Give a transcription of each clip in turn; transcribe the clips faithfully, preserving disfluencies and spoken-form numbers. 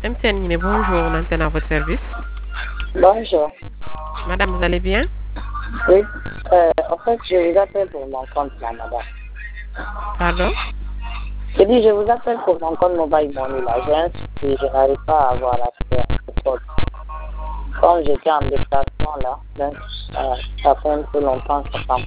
M T N Guinée, bonjour, on antenne à votre service. Bonjour. Madame, vous allez bien? Oui. Euh, en fait, je vous appelle pour mon compte là, madame. Pardon? Je dis, je vous appelle pour mon compte mobile money là. J'ai un souci, je n'arrive pas à avoir accès à ce code. Comme j'étais en déplacement là, donc euh, ça fait un peu longtemps que ça prend.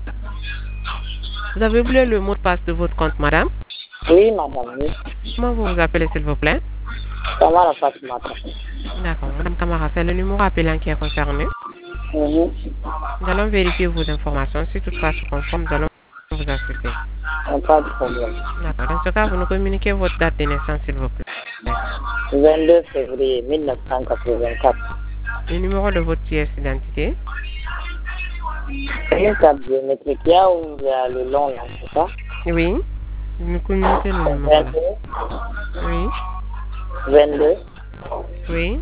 Vous avez oublié le mot de passe de votre compte, madame? Oui, madame, oui. Comment vous vous appelez, s'il vous plaît? Comment la passe matin? D'accord, madame Camara, c'est le numéro appelant qui est concerné. Mhm. Nous allons vérifier vos informations. Si toutefois se conforme, nous allons vous assister. Pas de problème. D'accord, dans ce cas, vous nous communiquez votre date de naissance, s'il vous plaît. vingt-deux février mille neuf cent quatre-vingt-quatre. Le numéro de votre pièce d'identité. C'est une carte biométrique. Il y a où il y a le long là, c'est ça? Oui. Vous nous communiquez le numéro là. Oui. vingt-deux. Oui.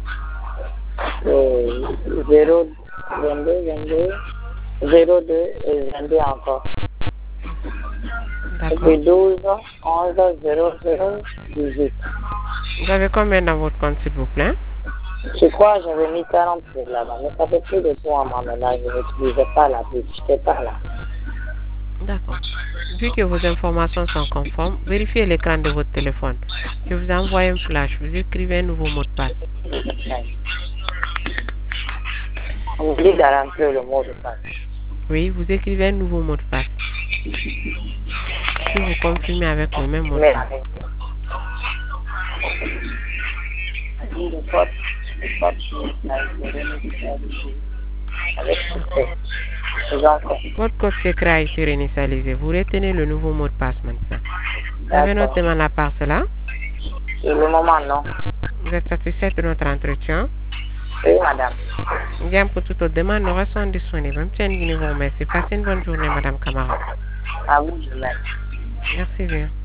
Euh, zéro, vingt-deux, vingt-deux, zéro deux et vingt-deux encore. Et D'accord. puis douze, onze, zéro, zéro, dix-huit. Vous avez combien dans votre compte, s'il vous plaît? Je crois que j'avais mis quarante pour là-bas, mais ça fait plus de points à maintenant, je n'utilisais pas la pub, je n'étais pas là. D'accord. Vu que vos informations sont conformes, vérifiez l'écran de votre téléphone. Je vous envoie un flash. Vous écrivez un nouveau mot de passe. On me dit de rentrer le mot de passe. Oui, vous écrivez un nouveau mot de passe. Puis vous confirmez avec le même mot de Mais passe. le code, le code, avec les enfants. Votre code secret a été réinitialisé. Vous retenez le nouveau mot de passe maintenant. Vous avez notre demande à part cela? Et le moment, non. Vous êtes satisfait de notre entretien? Oui, madame. Bien, pour toute autre demande, nous restons disponibles. M T N Guinée vous remercie. Passez une bonne journée, madame Camara. À vous de même. Merci bien.